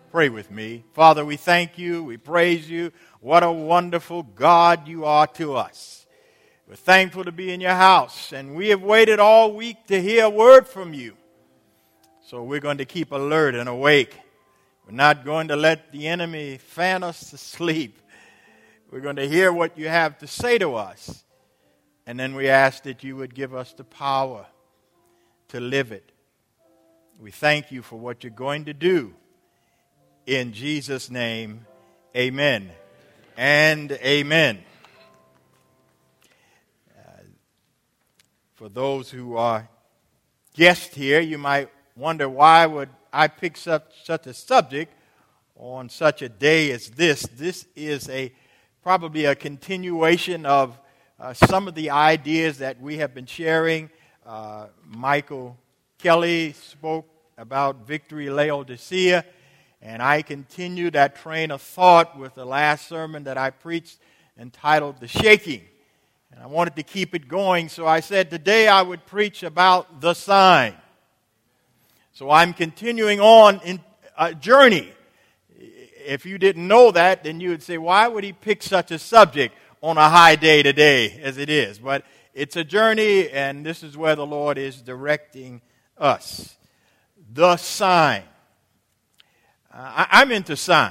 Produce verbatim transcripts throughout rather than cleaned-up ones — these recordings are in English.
Pray with me. Father, we thank you. We praise you. What a wonderful God you are to us. We're thankful to be in your house, and we have waited all week to hear a word from you. So we're going to keep alert and awake. We're not going to let the enemy fan us to sleep. We're going to hear what you have to say to us. And then we ask that you would give us the power to live it. We thank you for what you're going to do. In Jesus' name, amen and amen. Uh, for those who are guests here, you might wonder why would I pick such, such a subject on such a day as this. This is a probably a continuation of uh, some of the ideas that we have been sharing. Uh, Michael Kelly spoke about Victory Laodicea. And I continue that train of thought with the last sermon that I preached entitled The Shaking. And I wanted to keep it going, so I said today I would preach about the sign. So I'm continuing on in a journey. If you didn't know that, then you would say, why would he pick such a subject on a high day today as it is? But it's a journey, and this is where the Lord is directing us. The sign. Uh, I'm into science.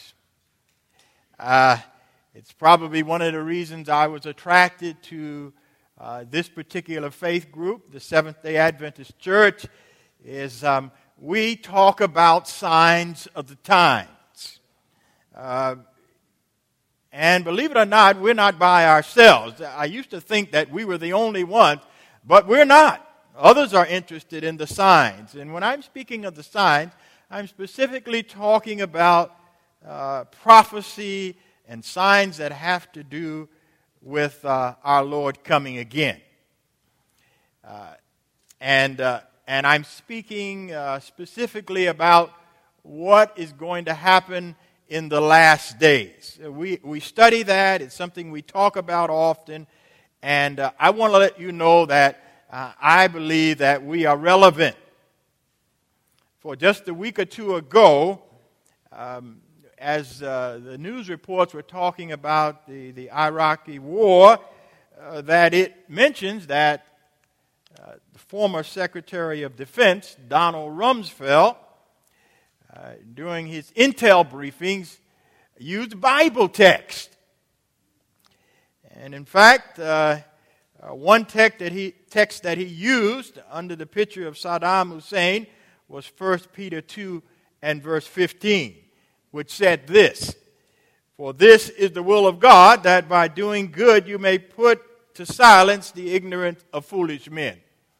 Uh, it's probably one of the reasons I was attracted to uh, this particular faith group, the Seventh-day Adventist Church, is um, we talk about signs of the times. Uh, and believe it or not, we're not by ourselves. I used to think that we were the only ones, but we're not. Others are interested in the signs. And when I'm speaking of the signs, I'm specifically talking about uh, prophecy and signs that have to do with uh, our Lord coming again. Uh, and, uh, and I'm speaking uh, specifically about what is going to happen in the last days. We, we study that. It's something we talk about often. And uh, I want to let you know that uh, I believe that we are relevant. For just a week or two ago, um, as uh, the news reports were talking about the, the Iraqi war, uh, that it mentions that uh, the former Secretary of Defense, Donald Rumsfeld, uh, during his intel briefings, used Bible text. And in fact, uh, uh, one text that, he, text that he used under the picture of Saddam Hussein was First Peter two and verse fifteen, which said this, "For this is the will of God, that by doing good you may put to silence the ignorance of foolish men."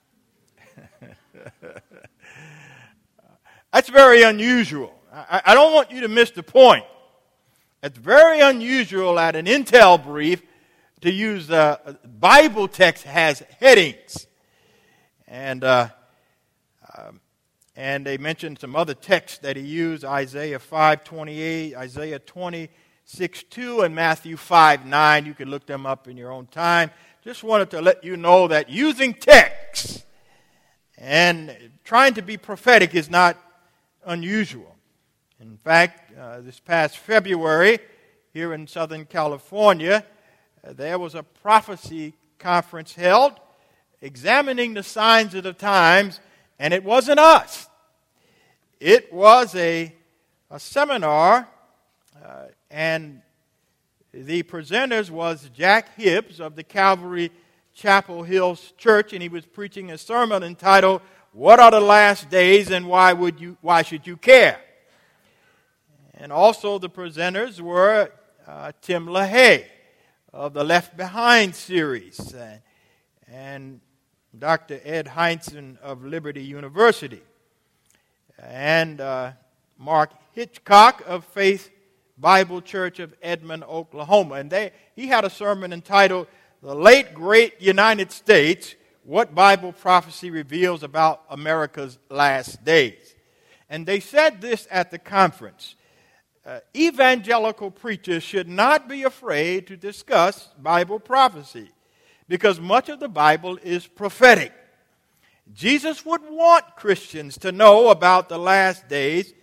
That's very unusual. I, I don't want you to miss the point. It's very unusual at an intel brief to use uh, Bible text has headings. And uh, um, And they mentioned some other texts that he used, Isaiah five twenty-eight, Isaiah twenty-six two, and Matthew five nine. You can look them up in your own time. Just wanted to let you know that using text and trying to be prophetic is not unusual. In fact, uh, this past February, here in Southern California, uh, there was a prophecy conference held examining the signs of the times. And it wasn't us. It was a, a seminar, uh, and the presenters was Jack Hibbs of the Calvary Chapel Hills Church, and he was preaching a sermon entitled, "What Are the Last Days and Why Would You? Why Should You Care?" And also the presenters were uh, Tim LaHaye of the Left Behind series, and, and Doctor Ed Heinzen of Liberty University, and uh, Mark Hitchcock of Faith Bible Church of Edmond, Oklahoma. And they, he had a sermon entitled, "The Late Great United States, What Bible Prophecy Reveals About America's Last Days." And they said this at the conference. Uh, evangelical preachers should not be afraid to discuss Bible prophecy, because much of the Bible is prophetic. Jesus would want Christians to know about the last days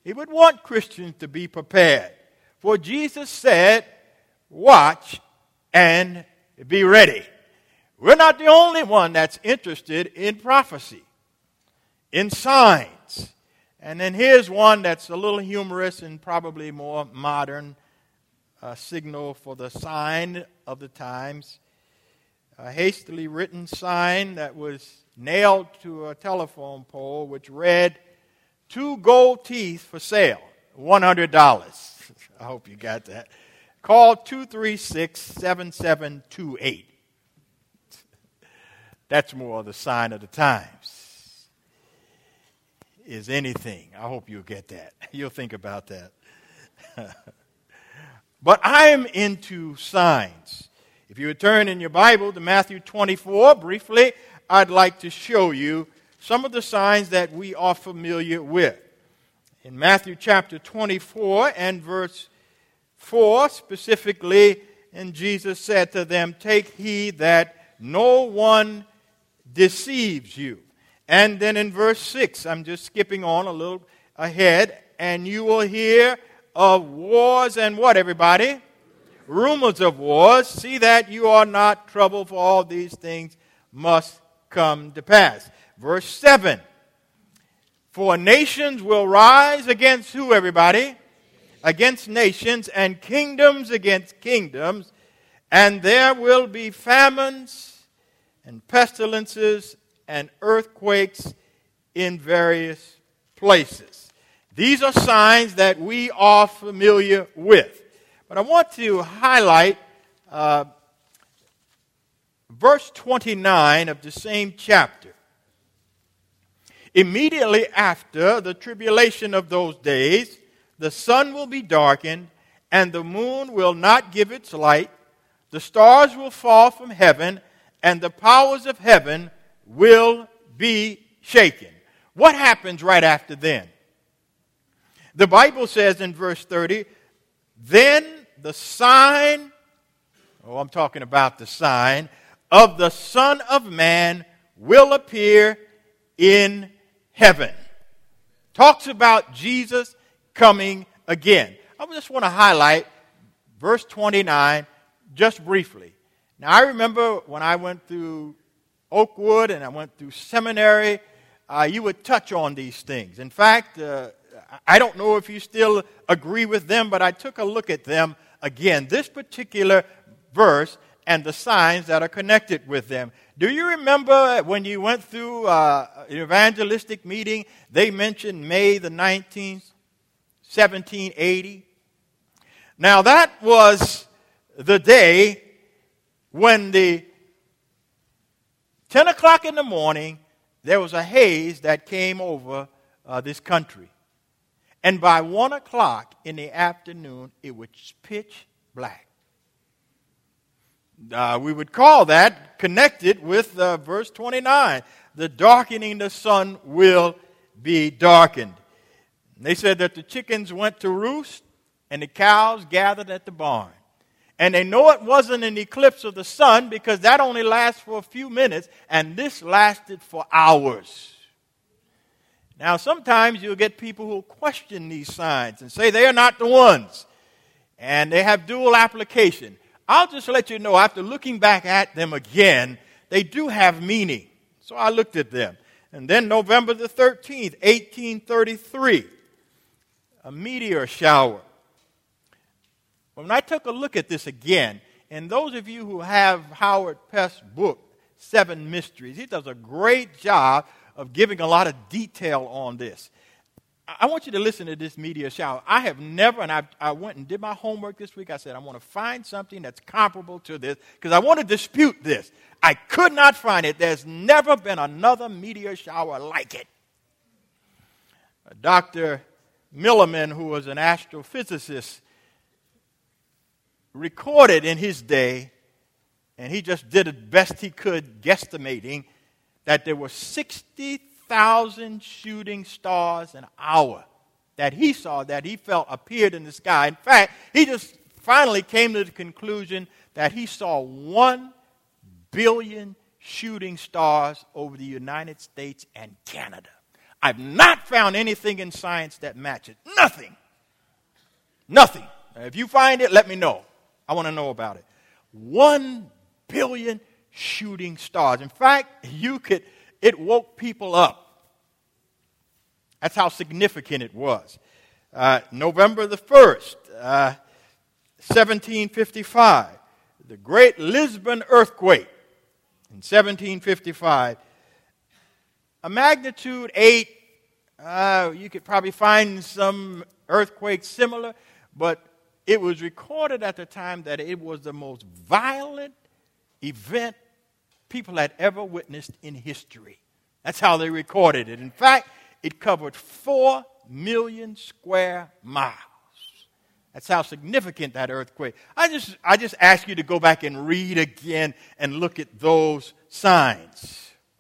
He would want Christians to be prepared. For Jesus said, watch and be ready. We're not the only one that's interested in prophecy, in signs. And then here's one that's a little humorous and probably more modern, a signal for the sign of the times. A hastily written sign that was nailed to a telephone pole which read, two gold teeth for sale, one hundred dollars. I hope you got that. Call two three six, seven seven two eight. That's more the sign of the times. Is anything. I hope you'll get that. You'll think about that. But I am into signs. If you would turn in your Bible to Matthew twenty-four, briefly, I'd like to show you some of the signs that we are familiar with. In Matthew chapter twenty-four and verse four specifically, and Jesus said to them, take heed that no one deceives you. And then in verse six, I'm just skipping on a little ahead, and you will hear of wars and what, everybody? Rumors of wars. See that you are not troubled, for all these things must come to pass. Verse seven, for nations will rise against who, everybody? Against nations, and kingdoms against kingdoms, and there will be famines and pestilences and earthquakes in various places. These are signs that we are familiar with. But I want to highlight uh, verse twenty-nine of the same chapter. Immediately after the tribulation of those days, the sun will be darkened, and the moon will not give its light. The stars will fall from heaven, and the powers of heaven will be shaken. What happens right after then? The Bible says in verse thirty, then the sign, oh, I'm talking about the sign, of the Son of Man will appear in heaven. Talks about Jesus coming again. I just want to highlight verse twenty-nine just briefly. Now, I remember when I went through Oakwood and I went through seminary, uh, you would touch on these things. In fact, uh, I don't know if you still agree with them, but I took a look at them again. This particular verse and the signs that are connected with them. Do you remember when you went through uh, an evangelistic meeting, they mentioned May the nineteenth, seventeen eighty? Now that was the day when the ten o'clock in the morning, there was a haze that came over uh, this country. And by one o'clock in the afternoon, it was pitch black. Uh, we would call that connected with uh, verse twenty-nine. The darkening the sun will be darkened. And they said that the chickens went to roost and the cows gathered at the barn. And they know it wasn't an eclipse of the sun because that only lasts for a few minutes, and this lasted for hours. Now, sometimes you'll get people who question these signs and say they are not the ones, and they have dual application. I'll just let you know, after looking back at them again, they do have meaning. So I looked at them. And then November the thirteenth, eighteen thirty-three, a meteor shower. When I took a look at this again, and those of you who have Howard Pest's book, Seven Mysteries, he does a great job of giving a lot of detail on this. I want you to listen to this meteor shower. I have never, and I, I went and did my homework this week. I said, I want to find something that's comparable to this because I want to dispute this. I could not find it. There's never been another meteor shower like it. Doctor Milliman, who was an astrophysicist, recorded in his day, and he just did the best he could guesstimating, that there were sixty thousand shooting stars an hour that he saw, that he felt appeared in the sky. In fact, he just finally came to the conclusion that he saw one billion shooting stars over the United States and Canada. I've not found anything in science that matches. Nothing. Nothing. If you find it, let me know. I want to know about it. One billion shooting stars. In fact, you could, it woke people up. That's how significant it was. Uh, November the first, uh, seventeen fifty-five, the Great Lisbon earthquake in seventeen fifty-five. A magnitude eight, uh, you could probably find some earthquakes similar, but it was recorded at the time that it was the most violent event people had ever witnessed in history. That's how they recorded it. In fact, it covered four million square miles. That's how significant that earthquake. I just, I just ask you to go back and read again and look at those signs.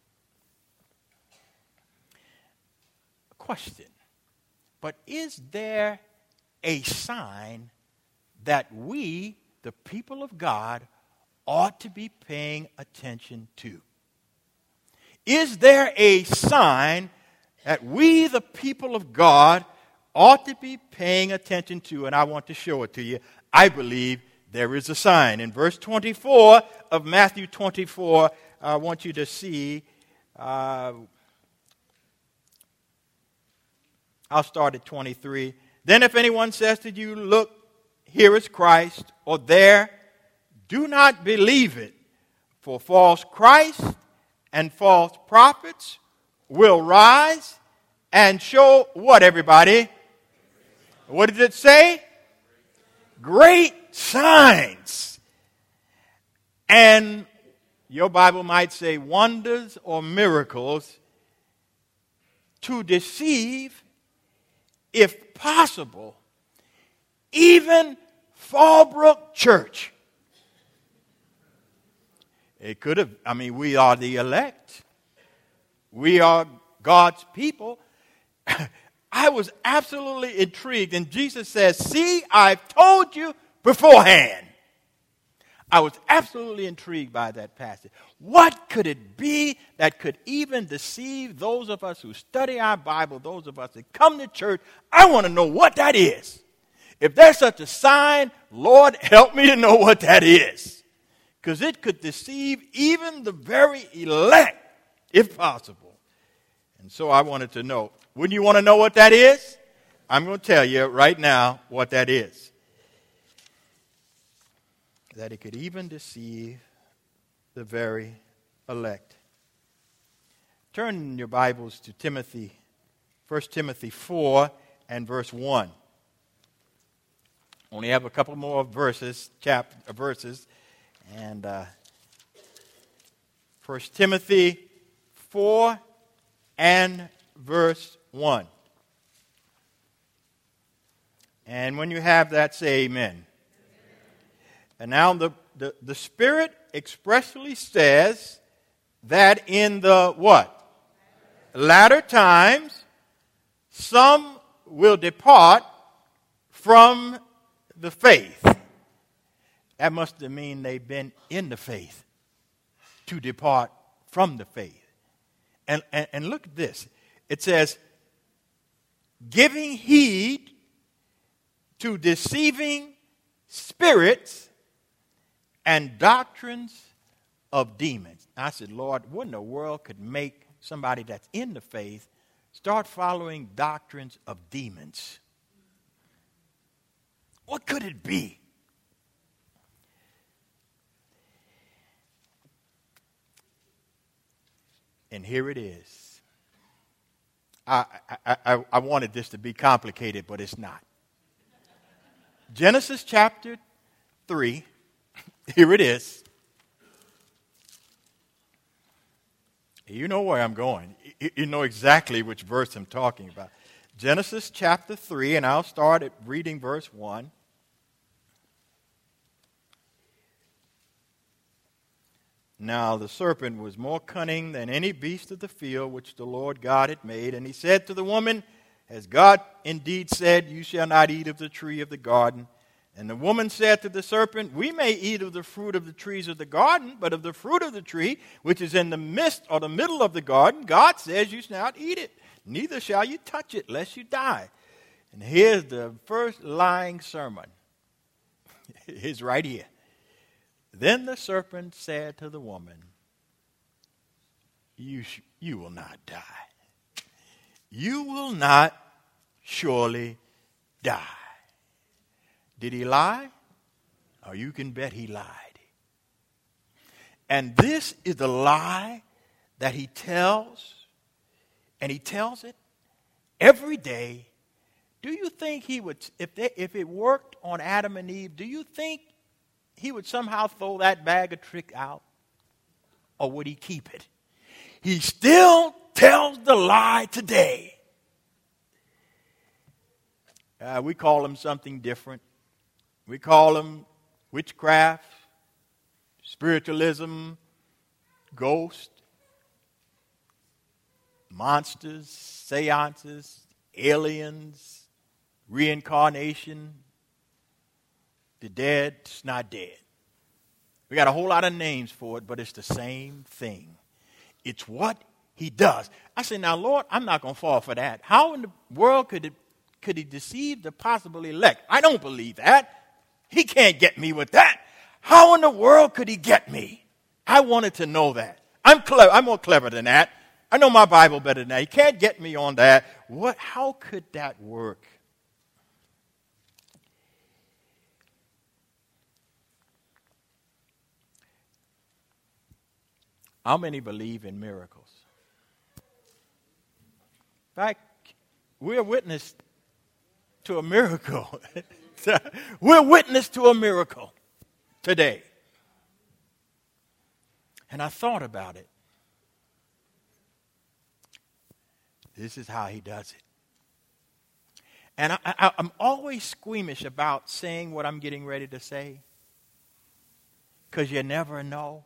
Question. But is there a sign that we, the people of God, ought to be paying attention to? Is there a sign that we, the people of God, ought to be paying attention to? And I want to show it to you. I believe there is a sign. In verse twenty-four of Matthew twenty-four, I want you to see, uh, I'll start at twenty-three. Then if anyone says to you, look, here is Christ, or there, do not believe it, for false Christ and false prophets will rise and show what, everybody? What did it say? Great signs. And your Bible might say wonders or miracles to deceive, if possible, even Fallbrook Church. It could have, I mean, we are the elect. We are God's people. I was absolutely intrigued. And Jesus says, see, I've told you beforehand. I was absolutely intrigued by that passage. What could it be that could even deceive those of us who study our Bible, those of us that come to church? I want to know what that is. If there's such a sign, Lord, help me to know what that is. Because it could deceive even the very elect, if possible. And so I wanted to know. Wouldn't you want to know what that is? I'm going to tell you right now what that is. That it could even deceive the very elect. Turn in your Bibles to Timothy, First Timothy four and verse one. Only have a couple more verses, chapter verses, and uh, First Timothy four and verse one. And when you have that, say amen. And now the, the, the Spirit expressly says that in the what? Latter times, some will depart from the faith. That must mean they've been in the faith to depart from the faith. And, and, and look at this. It says, giving heed to deceiving spirits and doctrines of demons. I said, Lord, what in the world could make somebody that's in the faith start following doctrines of demons? What could it be? And here it is. I, I, I, I wanted this to be complicated, but it's not. Genesis chapter three. Here it is. You know where I'm going. You know exactly which verse I'm talking about. Genesis chapter three, and I'll start at reading verse one. Now the serpent was more cunning than any beast of the field which the Lord God had made. And he said to the woman, as God indeed said, you shall not eat of the tree of the garden. And the woman said to the serpent, we may eat of the fruit of the trees of the garden, but of the fruit of the tree which is in the midst or the middle of the garden, God says you shall not eat it. neither shall you touch it, lest you die. And here's the first lying sermon. It's right here. Then the serpent said to the woman, you, sh- you will not die. You will not surely die. Did he lie? Oh, you can bet he lied. And this is the lie that he tells, and he tells it every day. Do you think he would, if they, if it worked on Adam and Eve, do you think he would somehow throw that bag of trick out? Or would he keep it? He still tells the lie today. Uh, we call him something different. We call him witchcraft, spiritualism, ghost, monsters, seances, aliens, reincarnation, the dead, it's not dead. We got a whole lot of names for it, but it's the same thing. It's what he does. I say, now, Lord, I'm not going to fall for that. How in the world could, it, could he deceive the possible elect? I don't believe that. He can't get me with that. How in the world could he get me? I wanted to know that. I'm clever. I'm more clever than that. I know my Bible better than that. He can't get me on that. What? How could that work? How many believe in miracles? In fact, we're witness to a miracle. We're witness to a miracle today. And I thought about it. This is how he does it. And I, I, I'm always squeamish about saying what I'm getting ready to say, because you never know.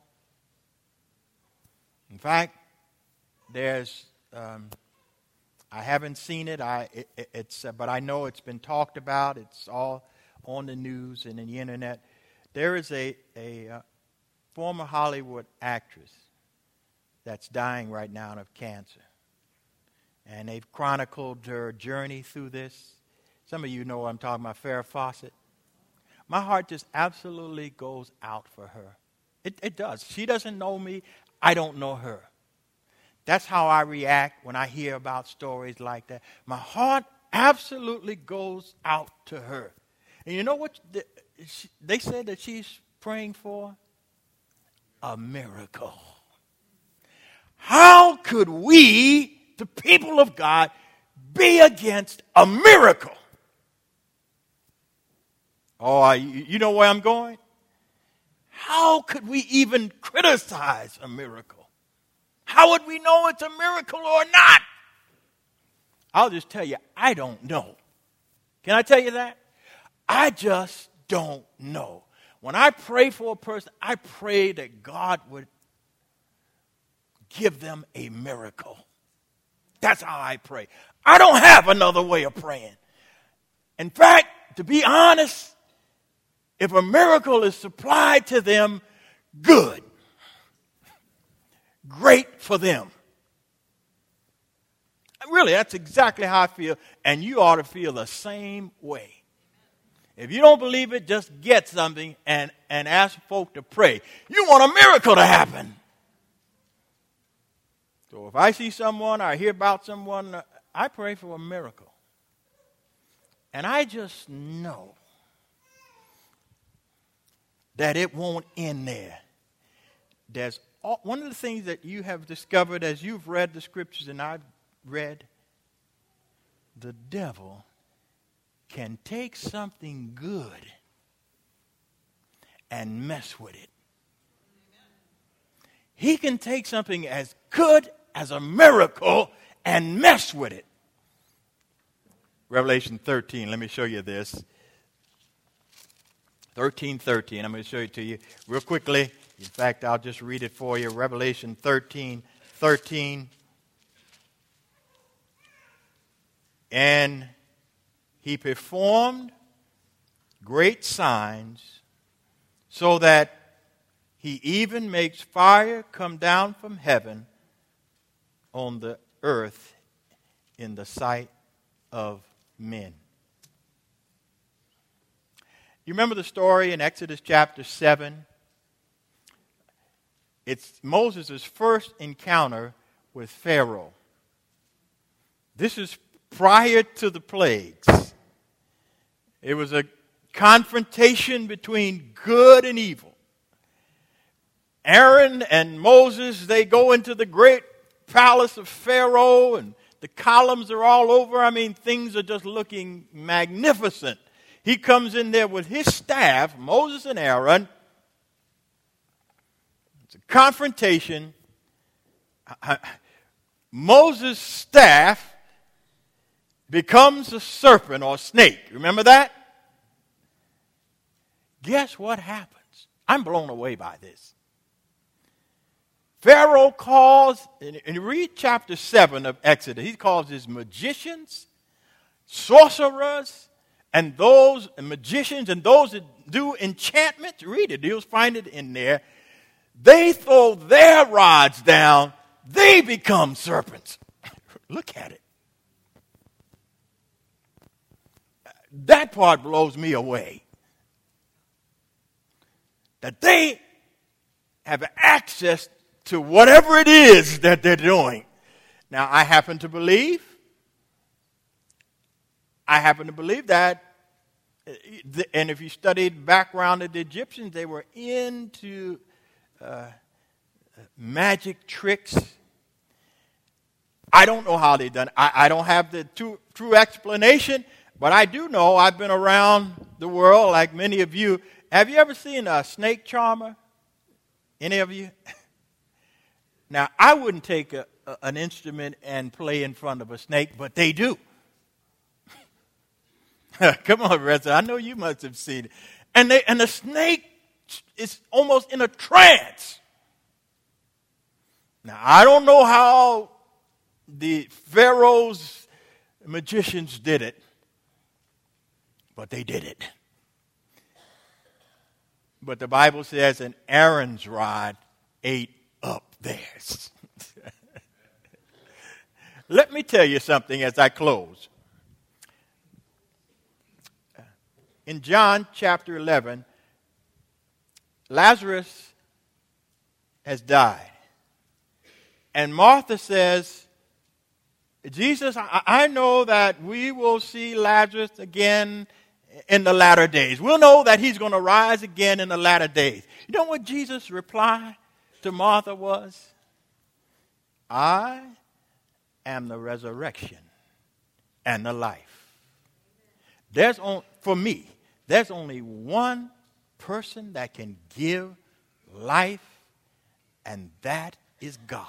In fact, there's, um, I haven't seen it, I, it it's, uh, but I know it's been talked about. It's all on the news and in the internet. There is a, a uh, former Hollywood actress that's dying right now of cancer. And they've chronicled her journey through this. Some of you know what I'm talking about, Farrah Fawcett. My heart just absolutely goes out for her. It, it does. She doesn't know me. I don't know her. That's how I react when I hear about stories like that. My heart absolutely goes out to her. And you know what they said that she's praying for? A miracle. How could we, the people of God, be against a miracle? Oh, you know where I'm going? How could we even criticize a miracle? How would we know it's a miracle or not? I'll just tell you, I don't know. Can I tell you that? I just don't know. When I pray for a person, I pray that God would give them a miracle. That's how I pray. I don't have another way of praying. In fact, to be honest, if a miracle is supplied to them, good. Great for them. Really, that's exactly how I feel, and you ought to feel the same way. If you don't believe it, just get something and, and ask folk to pray. You want a miracle to happen. So if I see someone or I hear about someone, I pray for a miracle. And I just know that it won't end there. There's all, one of the things that you have discovered as you've read the scriptures and I've read, the devil can take something good and mess with it. He can take something as good as a miracle and mess with it. Revelation thirteen, let me show you this. thirteen thirteen, I'm going to show it to you real quickly. In fact, I'll just read it for you. Revelation thirteen thirteen. And he performed great signs, so that he even makes fire come down from heaven on the earth in the sight of men. You remember the story in Exodus chapter seven? It's Moses' first encounter with Pharaoh. This is prior to the plagues. It was a confrontation between good and evil. Aaron and Moses, they go into the great palace of Pharaoh, and the columns are all over. I mean, things are just looking magnificent. He comes in there with his staff, Moses and Aaron. It's a confrontation. Moses' staff becomes a serpent or snake. Remember that? Guess what happens? I'm blown away by this. Pharaoh calls, and you read chapter seven of Exodus, he calls his magicians, sorcerers, and those magicians and those that do enchantments. Read it, you'll find it in there. They throw their rods down, they become serpents. Look at it. That part blows me away. That they have access to whatever it is that they're doing. Now, I happen to believe, I happen to believe that, and if you studied background of the Egyptians, they were into uh, magic tricks. I don't know how they done it. I, I don't have the true, true explanation, but I do know I've been around the world like many of you. Have you ever seen a snake charmer? Any of you? Now, I wouldn't take a, a, an instrument and play in front of a snake, but they do. Come on, Reza. I know you must have seen it. And, they, and the snake is almost in a trance. Now, I don't know how the Pharaoh's magicians did it, but they did it. But the Bible says, and Aaron's rod ate up theirs. Let me tell you something as I close. In John chapter eleven, Lazarus has died. And Martha says, Jesus, I, I know that we will see Lazarus again in the latter days. We'll know that he's going to rise again in the latter days. You know what Jesus' reply to Martha was? I am the resurrection and the life. There's on, for me, there's only one person that can give life, and that is God.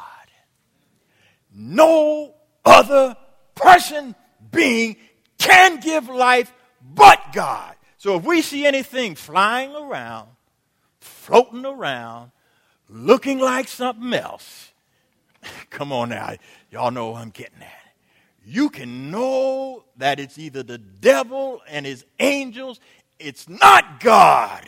No other person, being, can give life but God. So if we see anything flying around, floating around, looking like something else, come on now, y'all know what I'm getting at. You can know that it's either the devil and his angels, it's not God.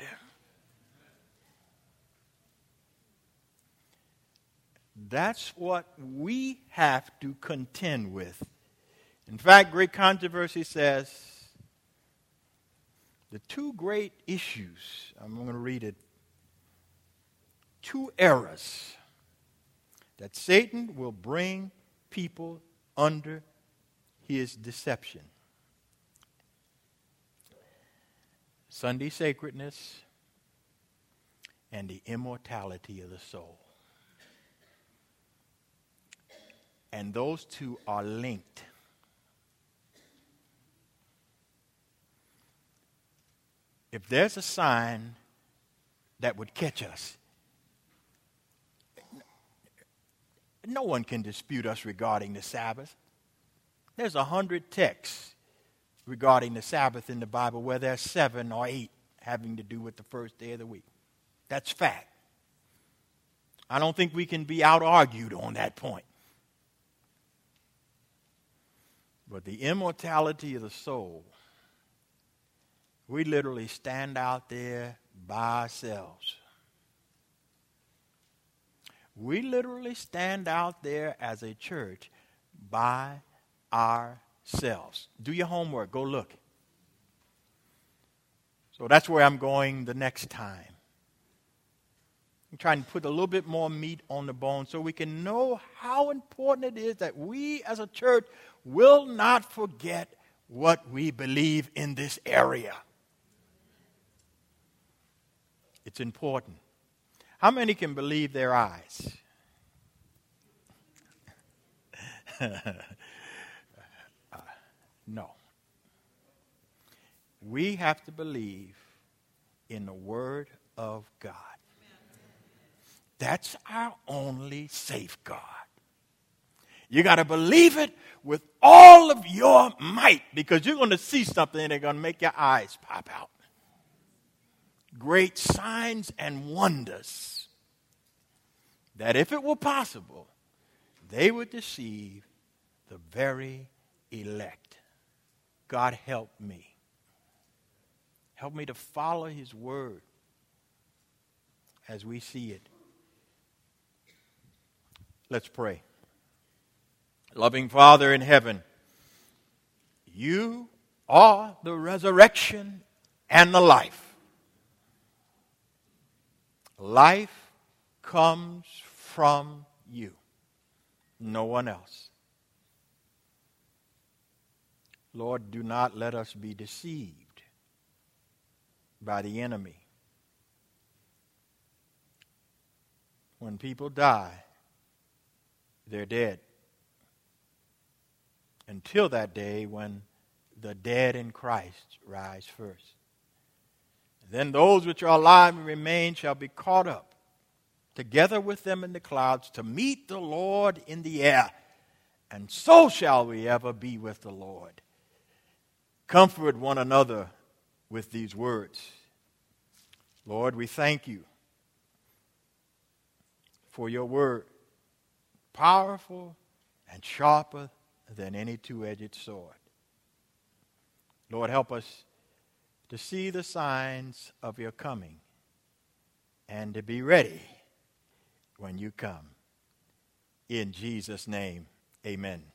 That's what we have to contend with. In fact, Great Controversy says the two great issues, I'm going to read it, two errors that Satan will bring people under his deception. Sunday sacredness and the immortality of the soul. And those two are linked. If there's a sign that would catch us, no one can dispute us regarding the Sabbath. There's a hundred texts regarding the Sabbath in the Bible where there's seven or eight having to do with the first day of the week. That's fact. I don't think we can be out-argued on that point. But the immortality of the soul, we literally stand out there by ourselves. We literally stand out there as a church by ourselves. Do your homework. Go look. So that's where I'm going the next time. I'm trying to put a little bit more meat on the bone so we can know how important it is that we as a church will not forget what we believe in this area. It's important. How many can believe their eyes? uh, no. We have to believe in the Word of God. That's our only safeguard. You got to believe it with all of your might, because you're going to see something that's going to make your eyes pop out. Great signs and wonders that, if it were possible, they would deceive the very elect. God, help me. Help me to follow His Word as we see it. Let's pray. Loving Father in heaven, You are the resurrection and the life. Life comes from You, no one else. Lord, do not let us be deceived by the enemy. When people die, they're dead. Until that day when the dead in Christ rise first. Then those which are alive and remain shall be caught up together with them in the clouds to meet the Lord in the air. And so shall we ever be with the Lord. Comfort one another with these words. Lord, we thank You for Your word, powerful and sharper than any two-edged sword. Lord, help us to see the signs of Your coming and to be ready when You come. In Jesus' name, amen.